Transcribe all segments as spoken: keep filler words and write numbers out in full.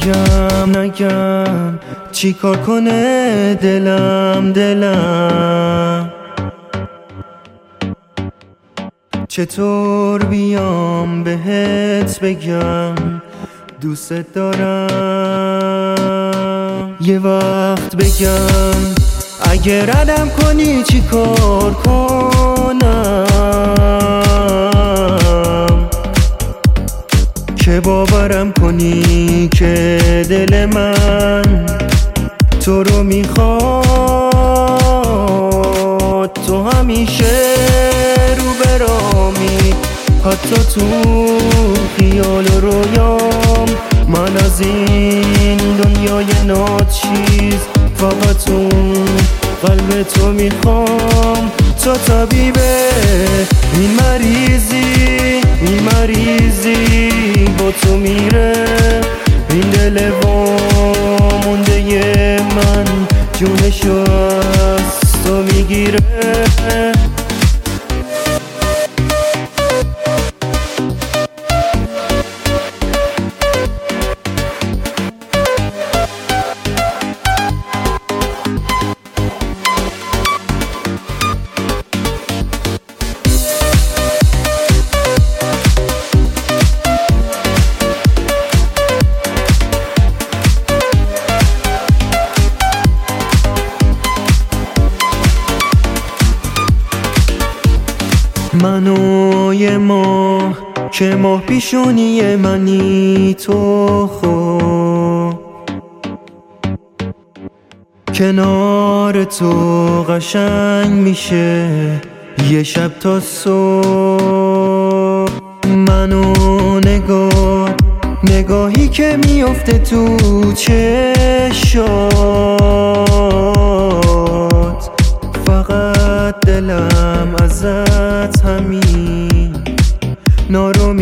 بگم نگم چی کار کنه دلم دلم چطور بیام بهت بگم دوست دارم. یه وقت بگم اگه ردم کنی چی کار کنم که باورم کنی که دل من تو رو میخواد. تو همیشه رو برامی حتی تو خیال و رویام. من از این دنیای ناچیز فقط تو قلب تو میخوام. تو طبیبه این مریضی این مریضی با تو میره. این دل وامونده من جونشو از تو میگیره. منو یه ماه که ماه پیشونی منی تو خود کنار تو قشنگ میشه یه شب تا صبح. منو نگاه نگاهی که میفته تو چشات فقط دلم ازت همین نارو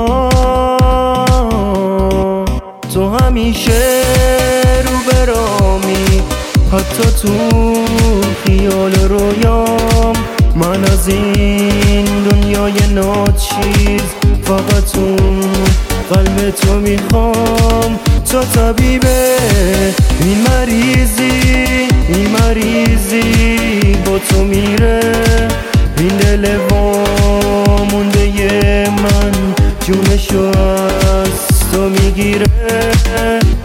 میخواد. تو همیشه رو برامی حتی تو خیال و رویام. من از این دنیای ناچیز فقط تو قلب تو میخوام. تو طبیبه این مریضی این مریضی با تو میره. این دل وامونده من جونشو از تو میگیره.